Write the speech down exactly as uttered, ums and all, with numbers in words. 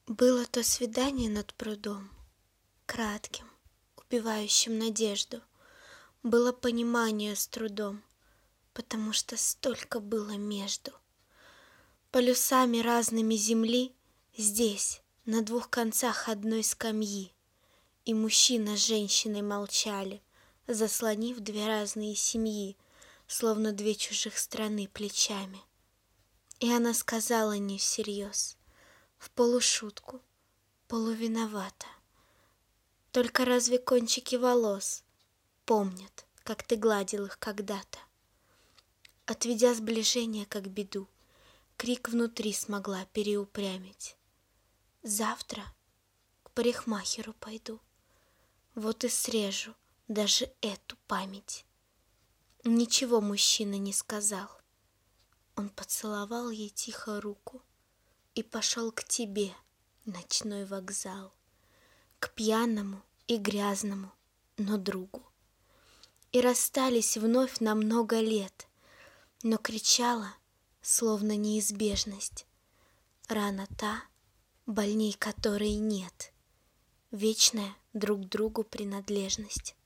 Было то свидание над прудом, кратким, убивающим надежду. Было понимание с трудом, потому что столько было между. Полюсами разными земли здесь, на двух концах одной скамьи, и мужчина с женщиной молчали, заслонив две разные семьи, словно две чужих страны плечами. И она сказала не всерьез, в полушутку, полувиновата: только разве кончики волос помнят, как ты гладил их когда-то? Отведя сближение как беду, крик внутри смогла переупрямить: завтра к парикмахеру пойду, вот и срежу даже эту память. Ничего мужчина не сказал. Он поцеловал ей тихо руку и пошел к тебе, ночной вокзал, к пьяному и грязному, но другу. И расстались вновь на много лет, но кричала, словно неизбежность, рана та, больней которой нет, вечная друг другу принадлежность.